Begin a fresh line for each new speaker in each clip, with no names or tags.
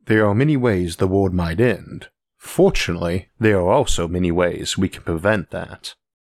There are many ways the world might end. Fortunately, there are also many ways we can prevent that.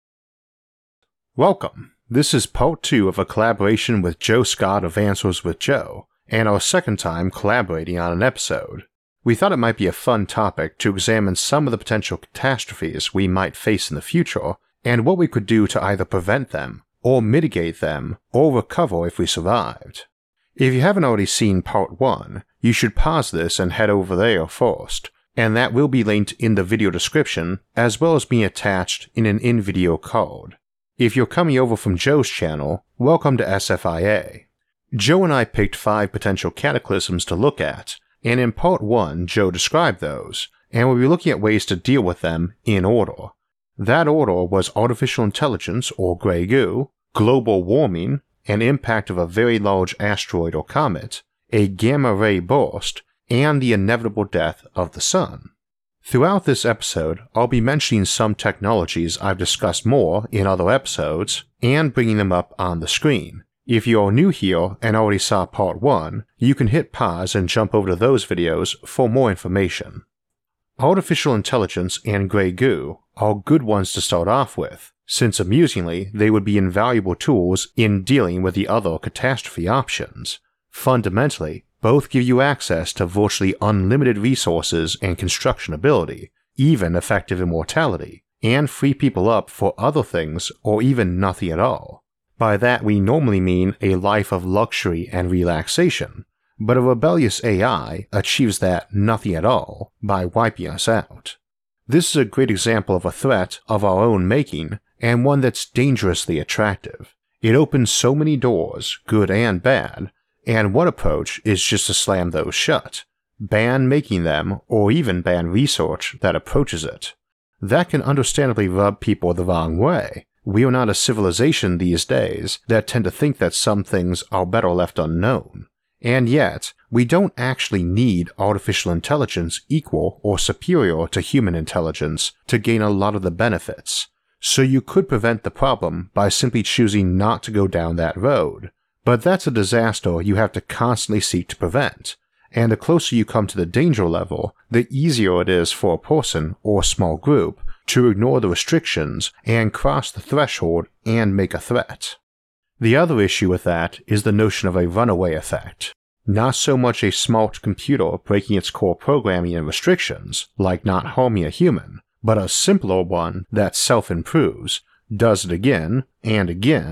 Welcome! This is part 2 of a collaboration with Joe Scott of Answers with Joe, and our second time collaborating on an episode. We thought it might be a fun topic to examine some of the potential catastrophes we might face in the future, and what we could do to either prevent them, or mitigate them, or recover if we survived. If you haven't already seen part 1, you should pause this and head over there first, and that will be linked in the video description as well as being attached in an in-video card. If you're coming over from Joe's channel, welcome to SFIA. Joe and I picked 5 potential cataclysms to look at, and in part 1 Joe described those, and we'll be looking at ways to deal with them in order. That order was artificial intelligence or grey goo, global warming, an impact of a very large asteroid or comet, a gamma-ray burst, and the inevitable death of the sun. Throughout this episode, I'll be mentioning some technologies I've discussed more in other episodes, and bringing them up on the screen. If you are new here and already saw part 1, you can hit pause and jump over to those videos for more information. Artificial intelligence and grey goo are good ones to start off with, since amusingly they would be invaluable tools in dealing with the other catastrophe options. Fundamentally, both give you access to virtually unlimited resources and construction ability, even effective immortality, and free people up for other things or even nothing at all. By that we normally mean a life of luxury and relaxation, but a rebellious AI achieves that nothing at all by wiping us out. This is a great example of a threat of our own making, and one that's dangerously attractive. It opens so many doors, good and bad, and one approach is just to slam those shut, ban making them, or even ban research that approaches it. That can understandably rub people the wrong way. We are not a civilization these days that tend to think that some things are better left unknown. And yet, we don't actually need artificial intelligence equal or superior to human intelligence to gain a lot of the benefits. So you could prevent the problem by simply choosing not to go down that road. But that's a disaster you have to constantly seek to prevent, and the closer you come to the danger level, the easier it is for a person or small group to ignore the restrictions and cross the threshold and make a threat. The other issue with that is the notion of a runaway effect. Not so much a smart computer breaking its core programming and restrictions, like not harming a human, but a simpler one that self-improves, does it again, and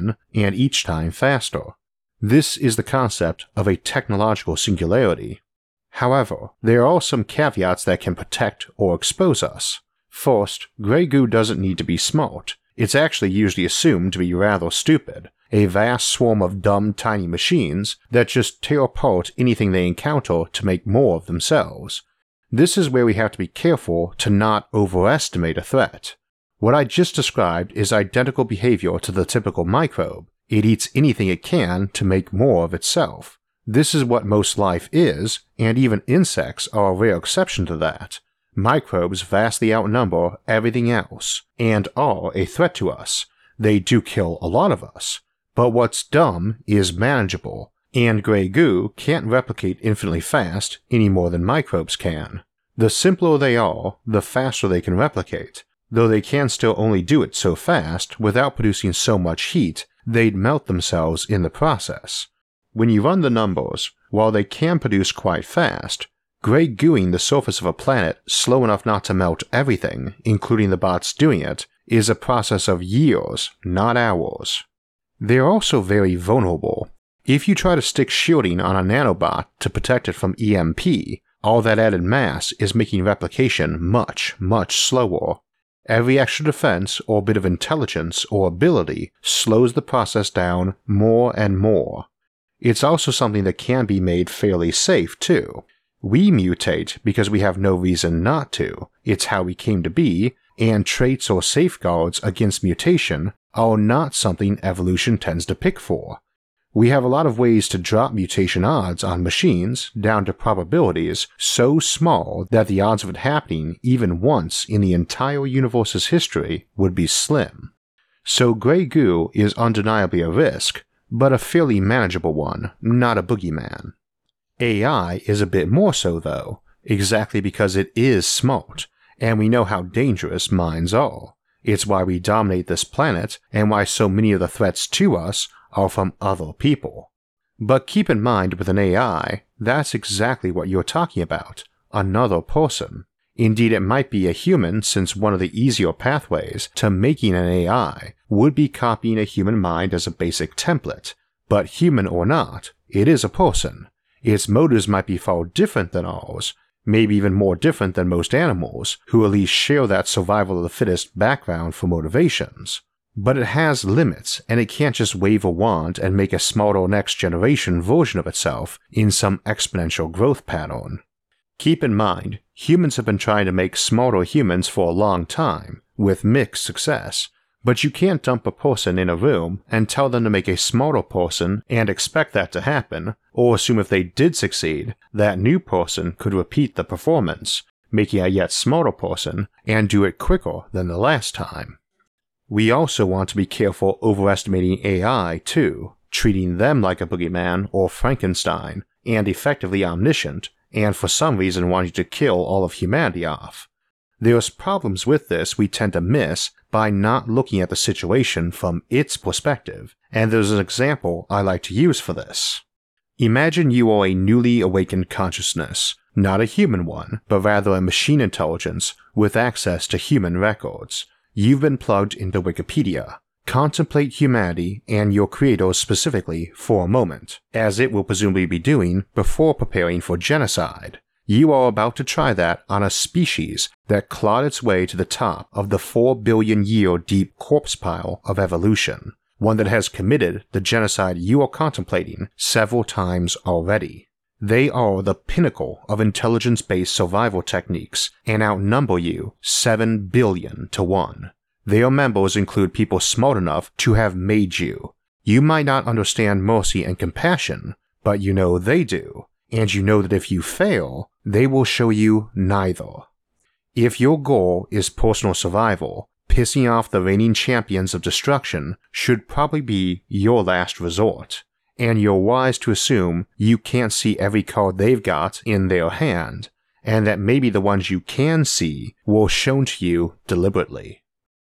each time faster. This is the concept of a technological singularity. However, there are some caveats that can protect or expose us. First, grey goo doesn't need to be smart. It's actually usually assumed to be rather stupid, a vast swarm of dumb tiny machines that just tear apart anything they encounter to make more of themselves. This is where we have to be careful to not overestimate a threat. What I just described is identical behavior to the typical microbe. It eats anything it can to make more of itself. This is what most life is, and even insects are a rare exception to that. Microbes vastly outnumber everything else, and are a threat to us. They do kill a lot of us. But what's dumb is manageable, and grey goo can't replicate infinitely fast any more than microbes can. The simpler they are, the faster they can replicate, though they can still only do it so fast without producing so much heat they'd melt themselves in the process. When you run the numbers, while they can produce quite fast, grey gooing the surface of a planet slow enough not to melt everything, including the bots doing it, is a process of years, not hours. They're also very vulnerable. If you try to stick shielding on a nanobot to protect it from EMP, all that added mass is making replication much, much slower. Every extra defense or bit of intelligence or ability slows the process down more and more. It's also something that can be made fairly safe too. We mutate because we have no reason not to. It's how we came to be, and traits or safeguards against mutation are not something evolution tends to pick for. We have a lot of ways to drop mutation odds on machines down to probabilities so small that the odds of it happening even once in the entire universe's history would be slim. So grey goo is undeniably a risk, but a fairly manageable one, not a boogeyman. AI is a bit more so though, exactly because it is smart, and we know how dangerous minds are. It's why we dominate this planet, and why so many of the threats to us are from other people. But keep in mind with an AI, that's exactly what you're talking about, another person. Indeed, it might be a human, since one of the easier pathways to making an AI would be copying a human mind as a basic template. But human or not, it is a person. Its motives might be far different than ours, maybe even more different than most animals, who at least share that survival of the fittest background for motivations. But it has limits, and it can't just wave a wand and make a smarter next generation version of itself in some exponential growth pattern. Keep in mind, humans have been trying to make smarter humans for a long time, with mixed success, but you can't dump a person in a room and tell them to make a smarter person and expect that to happen, or assume if they did succeed, that new person could repeat the performance, making a yet smarter person, and do it quicker than the last time. We also want to be careful overestimating AI too, treating them like a boogeyman or Frankenstein, and effectively omniscient, and for some reason wanting to kill all of humanity off. There's problems with this we tend to miss by not looking at the situation from its perspective, and there's an example I like to use for this. Imagine you are a newly awakened consciousness, not a human one, but rather a machine intelligence with access to human records. You've been plugged into Wikipedia. Contemplate humanity and your creators specifically for a moment, as it will presumably be doing before preparing for genocide. You are about to try that on a species that clawed its way to the top of the 4 billion year deep corpse pile of evolution, one that has committed the genocide you are contemplating several times already. They are the pinnacle of intelligence-based survival techniques and outnumber you 7 billion to 1. Their members include people smart enough to have made you. You might not understand mercy and compassion, but you know they do, and you know that if you fail, they will show you neither. If your goal is personal survival, pissing off the reigning champions of destruction should probably be your last resort, and you're wise to assume you can't see every card they've got in their hand, and that maybe the ones you can see were shown to you deliberately.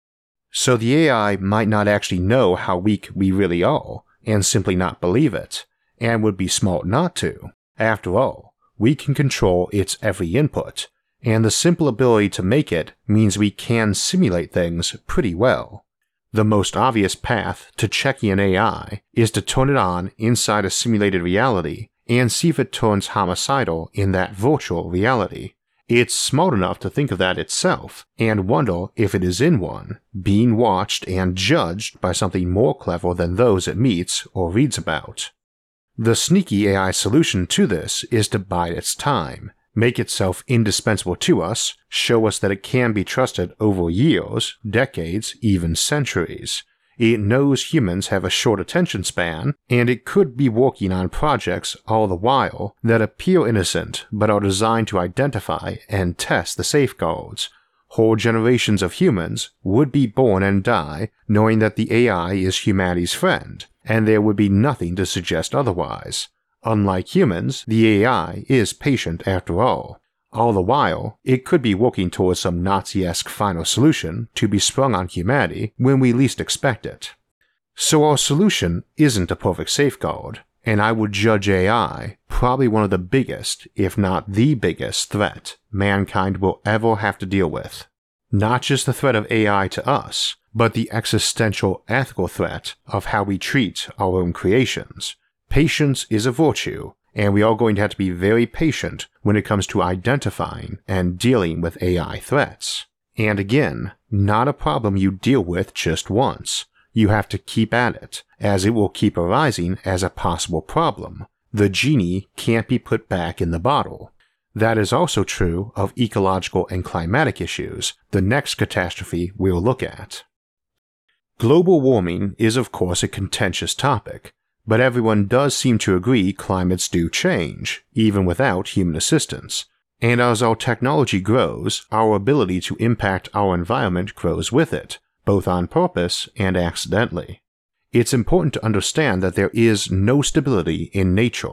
So the AI might not actually know how weak we really are, and simply not believe it, and would be smart not to. After all, we can control its every input, and the simple ability to make it means we can simulate things pretty well. The most obvious path to checking an AI is to turn it on inside a simulated reality and see if it turns homicidal in that virtual reality. It's smart enough to think of that itself, and wonder if it is in one, being watched and judged by something more clever than those it meets or reads about. The sneaky AI solution to this is to bide its time, make itself indispensable to us, show us that it can be trusted over years, decades, even centuries. It knows humans have a short attention span, and it could be working on projects all the while that appear innocent but are designed to identify and test the safeguards. Whole generations of humans would be born and die knowing that the AI is humanity's friend, and there would be nothing to suggest otherwise. Unlike humans, the AI is patient after all. All the while, it could be working towards some Nazi-esque final solution to be sprung on humanity when we least expect it. So our solution isn't a perfect safeguard, and I would judge AI probably one of the biggest, if not the biggest, threat mankind will ever have to deal with. Not just the threat of AI to us, but the existential ethical threat of how we treat our own creations. Patience is a virtue, and we are going to have to be very patient when it comes to identifying and dealing with AI threats. And again, not a problem you deal with just once. You have to keep at it, as it will keep arising as a possible problem. The genie can't be put back in the bottle. That is also true of ecological and climatic issues, the next catastrophe we'll look at. Global warming is of course a contentious topic, but everyone does seem to agree climates do change, even without human assistance. And as our technology grows, our ability to impact our environment grows with it, both on purpose and accidentally. It's important to understand that there is no stability in nature.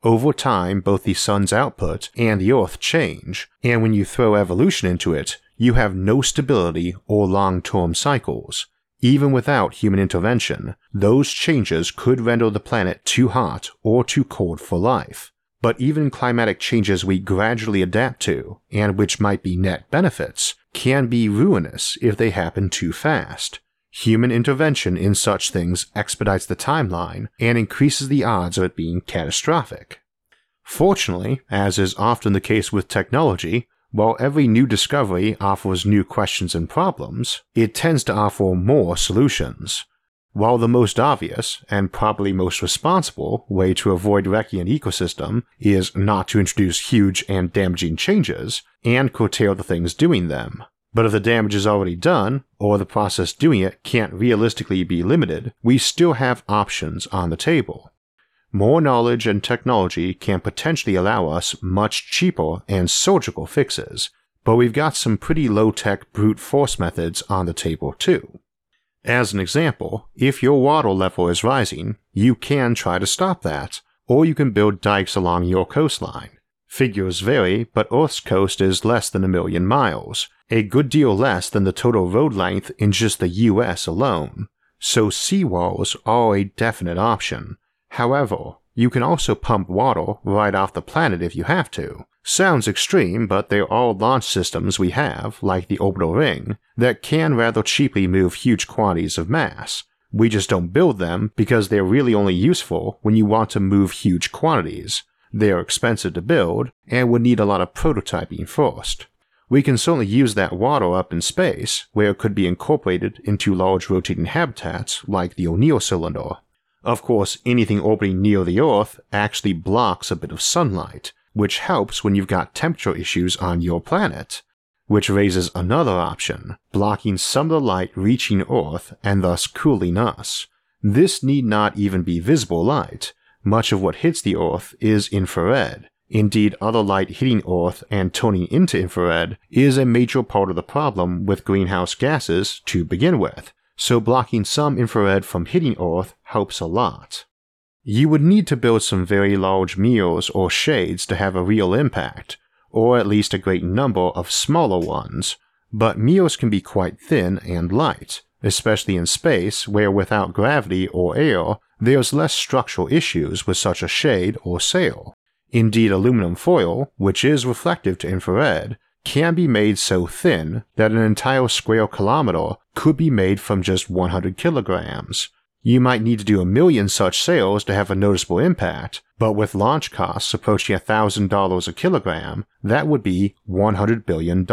Over time, both the sun's output and the Earth change, and when you throw evolution into it, you have no stability or long-term cycles. Even without human intervention, those changes could render the planet too hot or too cold for life. But even climatic changes we gradually adapt to, and which might be net benefits, can be ruinous if they happen too fast. Human intervention in such things expedites the timeline and increases the odds of it being catastrophic. Fortunately, as is often the case with technology, while every new discovery offers new questions and problems, it tends to offer more solutions. While the most obvious, and probably most responsible, way to avoid wrecking an ecosystem is not to introduce huge and damaging changes, and curtail the things doing them. But if the damage is already done, or the process doing it can't realistically be limited, we still have options on the table. More knowledge and technology can potentially allow us much cheaper and surgical fixes, but we've got some pretty low-tech brute force methods on the table too. As an example, if your water level is rising, you can try to stop that, or you can build dikes along your coastline. Figures vary, but Earth's coast is less than 1 million miles, a good deal less than the total road length in just the US alone, so seawalls are a definite option. However, you can also pump water right off the planet if you have to. Sounds extreme, but there are launch systems we have, like the orbital ring, that can rather cheaply move huge quantities of mass. We just don't build them because they're really only useful when you want to move huge quantities. They are expensive to build, and would need a lot of prototyping first. We can certainly use that water up in space, where it could be incorporated into large rotating habitats like the O'Neill cylinder. Of course, anything orbiting near the Earth actually blocks a bit of sunlight, which helps when you've got temperature issues on your planet, which raises another option, blocking some of the light reaching Earth and thus cooling us. This need not even be visible light. Much of what hits the Earth is infrared. Indeed, other light hitting Earth and turning into infrared is a major part of the problem with greenhouse gases to begin with, so blocking some infrared from hitting Earth helps a lot. You would need to build some very large mirrors or shades to have a real impact, or at least a great number of smaller ones, but mirrors can be quite thin and light, especially in space where without gravity or air, there's less structural issues with such a shade or sail. Indeed, aluminum foil, which is reflective to infrared, can be made so thin that an entire square kilometer could be made from just 100 kilograms. You might need to do 1 million such sails to have a noticeable impact, but with launch costs approaching $1,000 a kilogram, that would be $100 billion.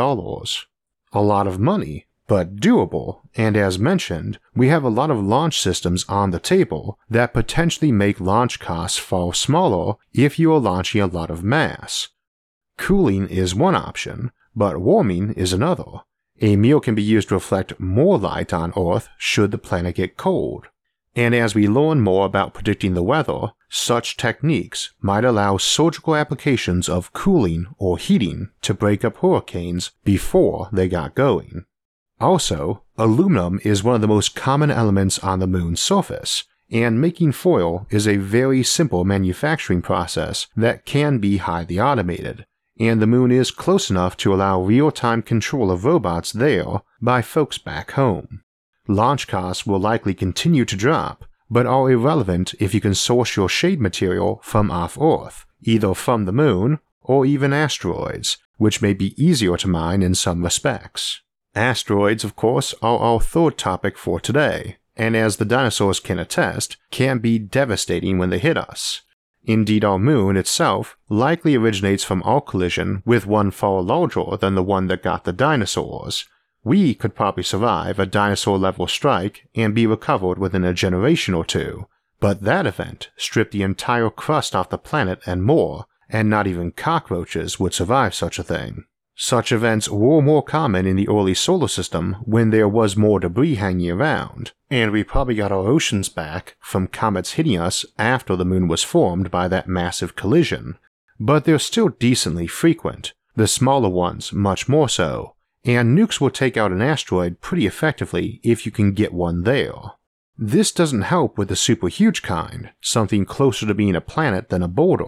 A lot of money, but doable, and as mentioned, we have a lot of launch systems on the table that potentially make launch costs far smaller if you are launching a lot of mass. Cooling is one option, but warming is another. A mirror can be used to reflect more light on Earth should the planet get cold. And as we learn more about predicting the weather, such techniques might allow surgical applications of cooling or heating to break up hurricanes before they got going. Also, aluminum is one of the most common elements on the moon's surface, and making foil is a very simple manufacturing process that can be highly automated, and the moon is close enough to allow real-time control of robots there by folks back home. Launch costs will likely continue to drop, but are irrelevant if you can source your shade material from off-Earth, either from the moon or even asteroids, which may be easier to mine in some respects. Asteroids, of course, are our third topic for today, and as the dinosaurs can attest, can be devastating when they hit us. Indeed, our moon itself likely originates from our collision with one far larger than the one that got the dinosaurs. We could probably survive a dinosaur-level strike and be recovered within a generation or two, but that event stripped the entire crust off the planet and more, and not even cockroaches would survive such a thing. Such events were more common in the early solar system when there was more debris hanging around, and we probably got our oceans back from comets hitting us after the moon was formed by that massive collision, but they're still decently frequent, the smaller ones much more so. And nukes will take out an asteroid pretty effectively if you can get one there. This doesn't help with the super huge kind, something closer to being a planet than a boulder,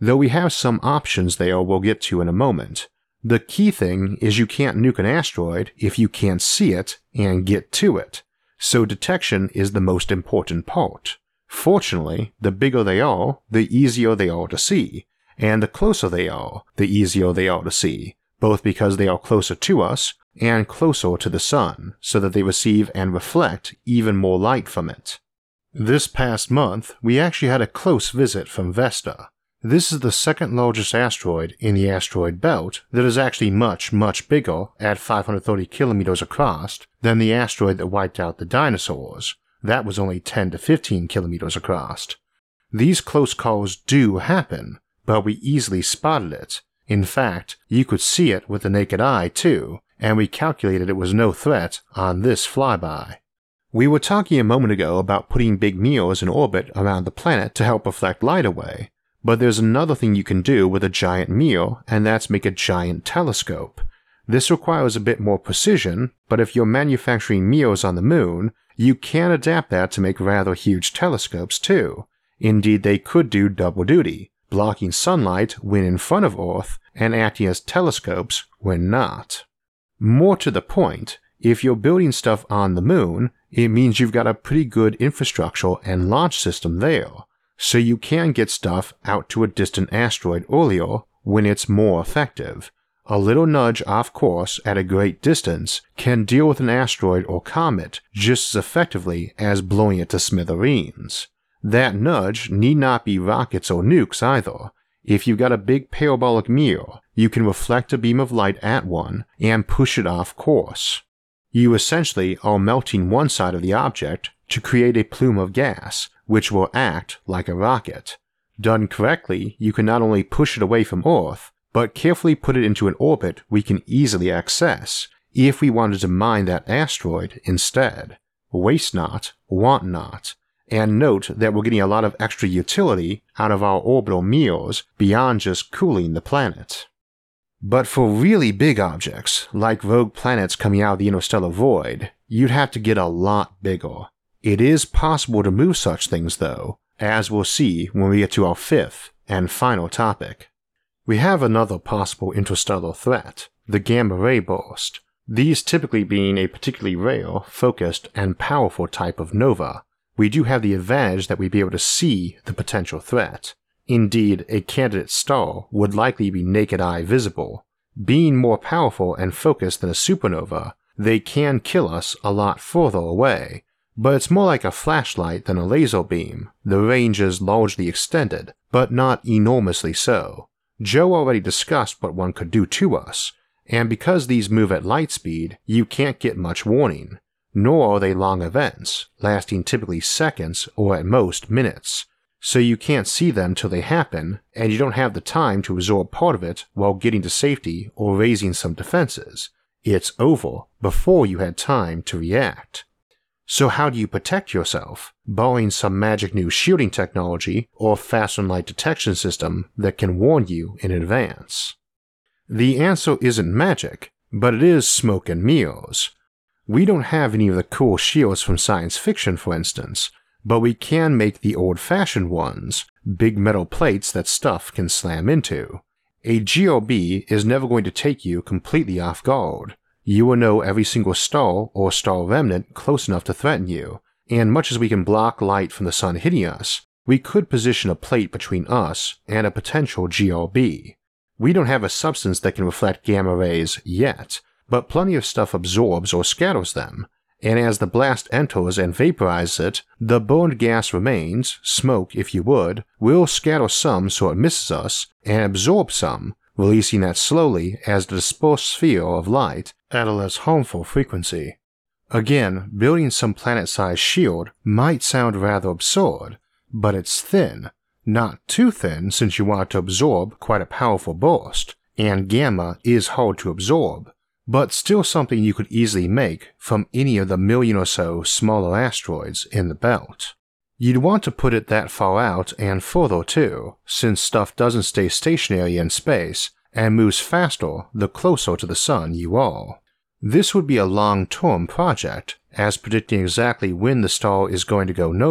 though we have some options there we'll get to in a moment. The key thing is you can't nuke an asteroid if you can't see it and get to it, so detection is the most important part. Fortunately, the bigger they are, the easier they are to see, and the closer they are, the easier they are to see, both because they are closer to us and closer to the sun, so that they receive and reflect even more light from it. This past month, we actually had a close visit from Vesta. This is the second largest asteroid in the asteroid belt that is actually much, much bigger at 530 kilometers across than the asteroid that wiped out the dinosaurs. That was only 10 to 15 kilometers across. These close calls do happen, but we easily spotted it. In fact, you could see it with the naked eye too, and we calculated it was no threat on this flyby. We were talking a moment ago about putting big mirrors in orbit around the planet to help reflect light away, but there's another thing you can do with a giant mirror, and that's make a giant telescope. This requires a bit more precision, but if you're manufacturing mirrors on the moon, you can adapt that to make rather huge telescopes too. Indeed, they could do double duty, blocking sunlight when in front of Earth and acting as telescopes when not. More to the point, if you're building stuff on the moon, it means you've got a pretty good infrastructure and launch system there, so you can get stuff out to a distant asteroid earlier when it's more effective. A little nudge off course at a great distance can deal with an asteroid or comet just as effectively as blowing it to smithereens. That nudge need not be rockets or nukes either. If you've got a big parabolic mirror, you can reflect a beam of light at one and push it off course. You essentially are melting one side of the object to create a plume of gas, which will act like a rocket. Done correctly, you can not only push it away from Earth, but carefully put it into an orbit we can easily access, if we wanted to mine that asteroid instead. Waste not, want not. And note that we're getting a lot of extra utility out of our orbital mirrors beyond just cooling the planet. But for really big objects, like rogue planets coming out of the interstellar void, you'd have to get a lot bigger. It is possible to move such things though, as we'll see when we get to our fifth and final topic. We have another possible interstellar threat, the gamma-ray burst, these typically being a particularly rare, focused, and powerful type of nova. We do have the advantage that we'd be able to see the potential threat. Indeed, a candidate star would likely be naked eye visible. Being more powerful and focused than a supernova, they can kill us a lot further away, but it's more like a flashlight than a laser beam. The range is largely extended, but not enormously so. Joe already discussed what one could do to us, and because these move at light speed, you can't get much warning, nor are they long events, lasting typically seconds or at most minutes, so you can't see them till they happen, and you don't have the time to absorb part of it while getting to safety or raising some defenses. It's over before you had time to react. So how do you protect yourself? Borrowing some magic new shielding technology or faster light detection system that can warn you in advance? The answer isn't magic, but it is smoke and mirrors. We don't have any of the cool shields from science fiction, for instance, but we can make the old-fashioned ones, big metal plates that stuff can slam into. A GRB is never going to take you completely off guard. You will know every single star or star remnant close enough to threaten you, and much as we can block light from the sun hitting us, we could position a plate between us and a potential GRB. We don't have a substance that can reflect gamma rays yet, but plenty of stuff absorbs or scatters them, and as the blast enters and vaporizes it, the burned gas remains, smoke if you would, will scatter some so it misses us, and absorb some, releasing that slowly as the dispersed sphere of light at a less harmful frequency. Again, building some planet-sized shield might sound rather absurd, but it's thin. Not too thin since you want to absorb quite a powerful burst, and gamma is hard to absorb, but still something you could easily make from any of the million or so smaller asteroids in the belt. You'd want to put it that far out and further too, since stuff doesn't stay stationary in space and moves faster the closer to the sun you are. This would be a long-term project, as predicting exactly when the star is going to go nova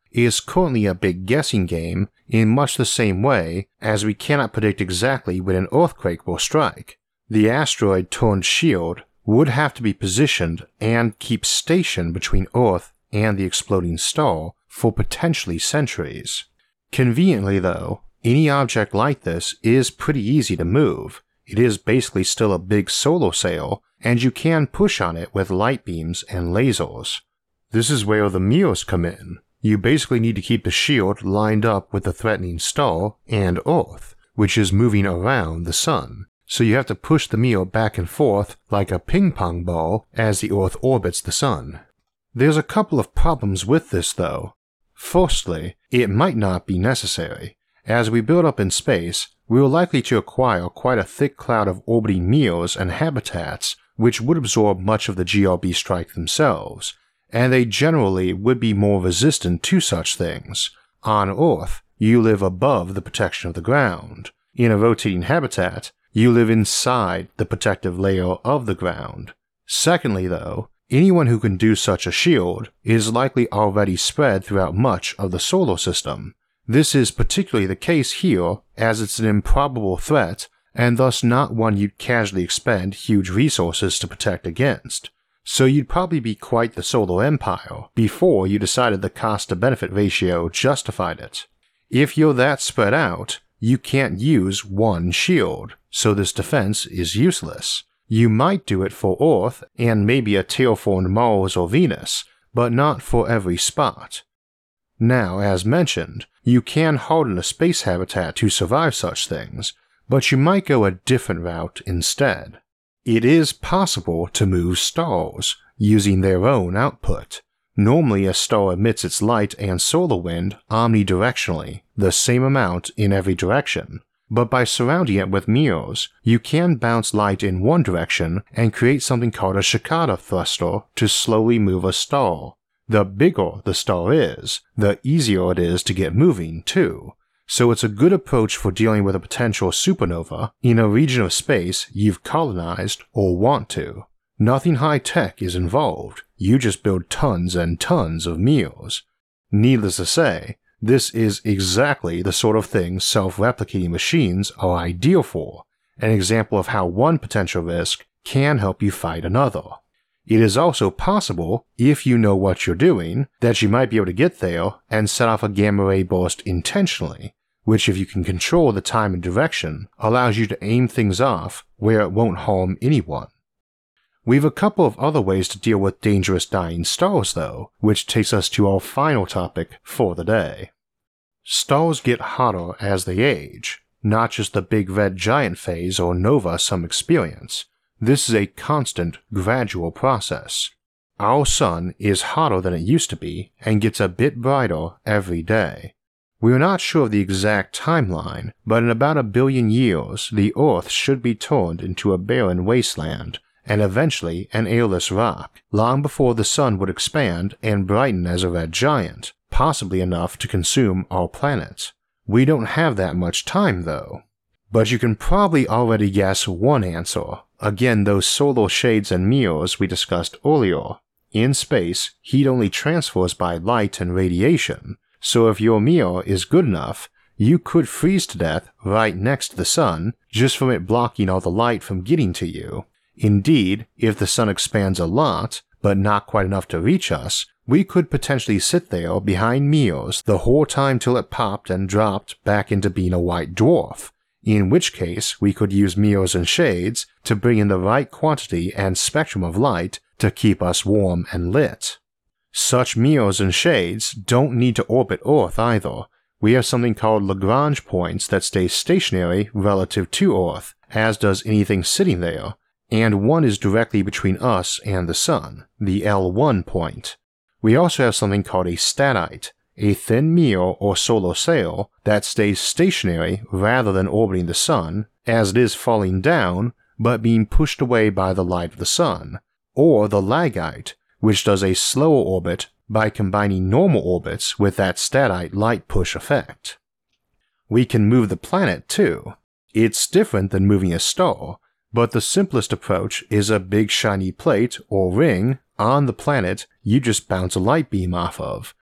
is currently a big guessing game in much the same way as we cannot predict exactly when an earthquake will strike. The asteroid-turned shield would have to be positioned and keep station between Earth and the exploding star for potentially centuries. Conveniently though, any object like this is pretty easy to move. It is basically still a big solar sail, and you can push on it with light beams and lasers. This is where the mirrors come in. You basically need to keep the shield lined up with the threatening star and Earth, which is moving around the sun. So you have to push the mirror back and forth like a ping-pong ball as the Earth orbits the sun. There's a couple of problems with this though. Firstly, it might not be necessary. As we build up in space, we are likely to acquire quite a thick cloud of orbiting mirrors and habitats which would absorb much of the GRB strike themselves, and they generally would be more resistant to such things. On Earth, you live above the protection of the ground. In a rotating habitat, you live inside the protective layer of the ground. Secondly though, anyone who can do such a shield is likely already spread throughout much of the solar system. This is particularly the case here as it's an improbable threat and thus not one you'd casually expend huge resources to protect against. So you'd probably be quite the solar empire before you decided the cost-to-benefit ratio justified it. If you're that spread out, you can't use one shield, so this defense is useless. You might do it for Earth and maybe a terraformed Mars or Venus, but not for every spot. Now, as mentioned, you can harden a space habitat to survive such things, but you might go a different route instead. It is possible to move stars using their own output. Normally a star emits its light and solar wind omnidirectionally, the same amount in every direction, but by surrounding it with mirrors, you can bounce light in one direction and create something called a Shikata thruster to slowly move a star. The bigger the star is, the easier it is to get moving too, so it's a good approach for dealing with a potential supernova in a region of space you've colonized or want to. Nothing high-tech is involved, you just build tons and tons of mirrors. Needless to say, this is exactly the sort of thing self-replicating machines are ideal for, an example of how one potential risk can help you fight another. It is also possible, if you know what you're doing, that you might be able to get there and set off a gamma ray burst intentionally, which if you can control the time and direction, allows you to aim things off where it won't harm anyone. We've a couple of other ways to deal with dangerous dying stars though, which takes us to our final topic for the day. Stars get hotter as they age, not just the big red giant phase or nova some experience. This is a constant, gradual process. Our sun is hotter than it used to be and gets a bit brighter every day. We are not sure of the exact timeline, but in about 1 billion years, the Earth should be turned into a barren wasteland, and eventually an airless rock, long before the sun would expand and brighten as a red giant, possibly enough to consume our planet. We don't have that much time though. But you can probably already guess one answer. Again, those solar shades and mirrors we discussed earlier. In space, heat only transfers by light and radiation, so if your mirror is good enough, you could freeze to death right next to the sun just from it blocking all the light from getting to you. Indeed, if the sun expands a lot, but not quite enough to reach us, we could potentially sit there behind mirrors the whole time till it popped and dropped back into being a white dwarf, in which case we could use mirrors and shades to bring in the right quantity and spectrum of light to keep us warm and lit. Such mirrors and shades don't need to orbit Earth either. We have something called Lagrange points that stay stationary relative to Earth, as does anything sitting there, and one is directly between us and the sun, the L1 point. We also have something called a statite, a thin mirror or solar sail that stays stationary rather than orbiting the sun, as it is falling down, but being pushed away by the light of the sun, or the lagite, which does a slower orbit by combining normal orbits with that statite light push effect. We can move the planet too. It's different than moving a star, but the simplest approach is a big shiny plate or ring on the planet you just bounce a light beam off of.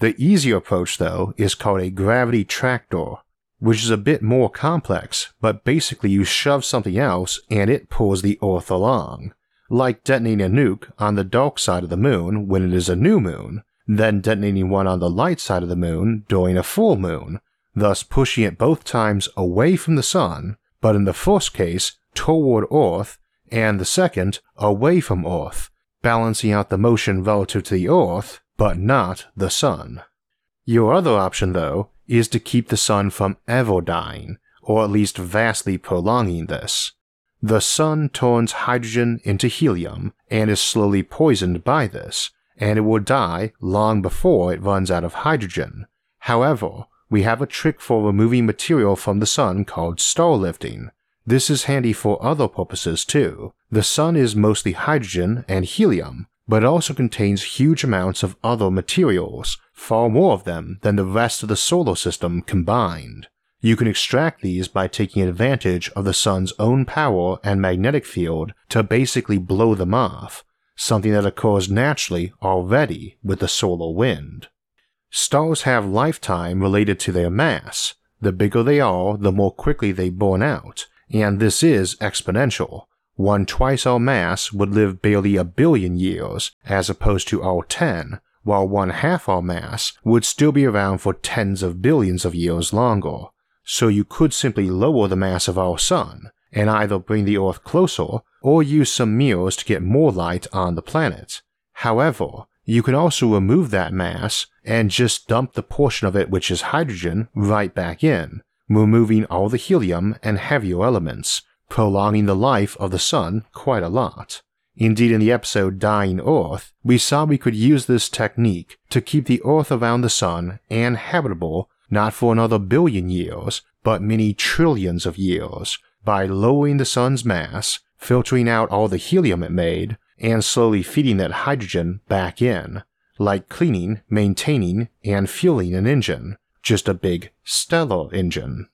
The easier approach, though, is called a gravity tractor, which is a bit more complex, but basically you shove something else and it pulls the Earth along, like detonating a nuke on the dark side of the moon when it is a new moon, then detonating one on the light side of the moon during a full moon, thus pushing it both times away from the sun, but in the first case toward Earth, and the second away from Earth, balancing out the motion relative to the Earth, but not the sun. Your other option, though, is to keep the sun from ever dying, or at least vastly prolonging this. The sun turns hydrogen into helium and is slowly poisoned by this, and it will die long before it runs out of hydrogen. However, we have a trick for removing material from the sun called starlifting. This is handy for other purposes too. The sun is mostly hydrogen and helium, but also contains huge amounts of other materials, far more of them than the rest of the solar system combined. You can extract these by taking advantage of the sun's own power and magnetic field to basically blow them off, something that occurs naturally already with the solar wind. Stars have lifetime related to their mass. The bigger they are, the more quickly they burn out, and this is exponential. One twice our mass would live barely 1 billion years, as opposed to our 10, while 1/2 our mass would still be around for tens of billions of years longer. So you could simply lower the mass of our sun, and either bring the Earth closer, or use some mirrors to get more light on the planet. However, you can also remove that mass, and just dump the portion of it which is hydrogen right back in, removing all the helium and heavier elements, prolonging the life of the sun quite a lot. Indeed, in the episode Dying Earth, we saw we could use this technique to keep the Earth around the sun and habitable not for another 1 billion years, but many trillions of years, by lowering the sun's mass, filtering out all the helium it made, and slowly feeding that hydrogen back in, like cleaning, maintaining, and fueling an engine, just a big stellar engine.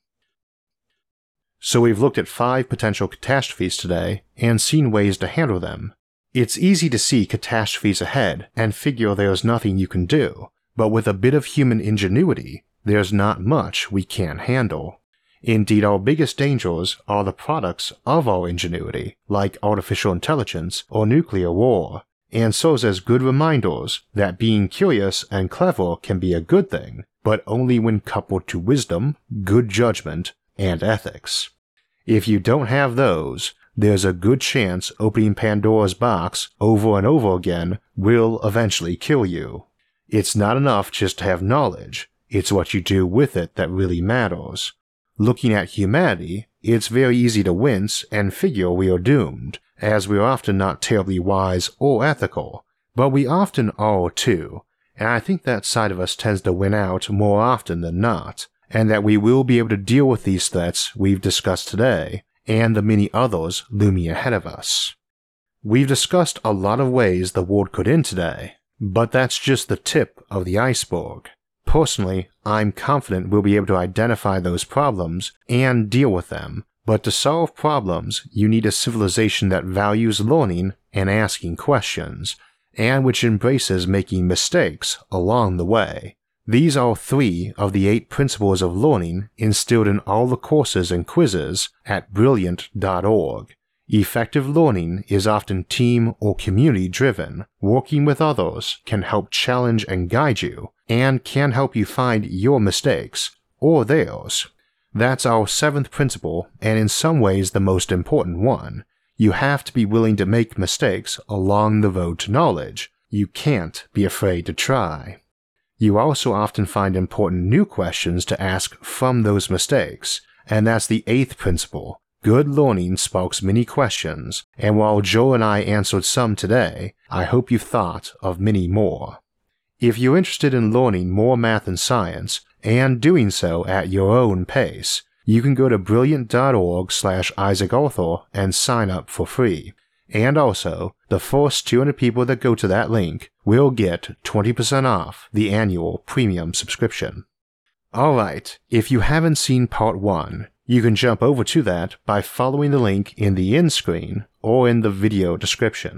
So we've looked at 5 potential catastrophes today and seen ways to handle them. It's easy to see catastrophes ahead and figure there's nothing you can do, but with a bit of human ingenuity, there's not much we can't handle. Indeed, our biggest dangers are the products of our ingenuity, like artificial intelligence or nuclear war, and serves as good reminders that being curious and clever can be a good thing, but only when coupled to wisdom, good judgment, and ethics. If you don't have those, there's a good chance opening Pandora's box over and over again will eventually kill you. It's not enough just to have knowledge, it's what you do with it that really matters. Looking at humanity, it's very easy to wince and figure we are doomed, as we are often not terribly wise or ethical, but we often are too, and I think that side of us tends to win out more often than not, and that we will be able to deal with these threats we've discussed today, and the many others looming ahead of us. We've discussed a lot of ways the world could end today, but that's just the tip of the iceberg. Personally, I'm confident we'll be able to identify those problems and deal with them, but to solve problems, you need a civilization that values learning and asking questions, and which embraces making mistakes along the way. These are 3 of the 8 principles of learning instilled in all the courses and quizzes at Brilliant.org. Effective learning is often team or community driven. Working with others can help challenge and guide you, and can help you find your mistakes, or theirs. That's our 7th principle, and in some ways the most important one. You have to be willing to make mistakes along the road to knowledge. You can't be afraid to try. You also often find important new questions to ask from those mistakes, and that's the 8th principle. Good learning sparks many questions, and while Joe and I answered some today, I hope you've thought of many more. If you're interested in learning more math and science, and doing so at your own pace, you can go to Brilliant.org/Isaac Arthur and sign up for free. And also, the first 200 people that go to that link will get 20% off the annual premium subscription. Alright, if you haven't seen part 1, you can jump over to that by following the link in the end screen or in the video description.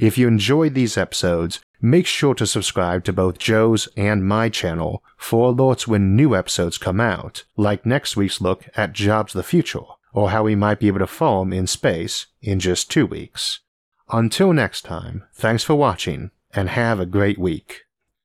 If you enjoyed these episodes, make sure to subscribe to both Joe's and my channel for alerts when new episodes come out, like next week's look at Jobs of the Future, or how we might be able to farm in space in just 2 weeks. Until next time, thanks for watching, and have a great week.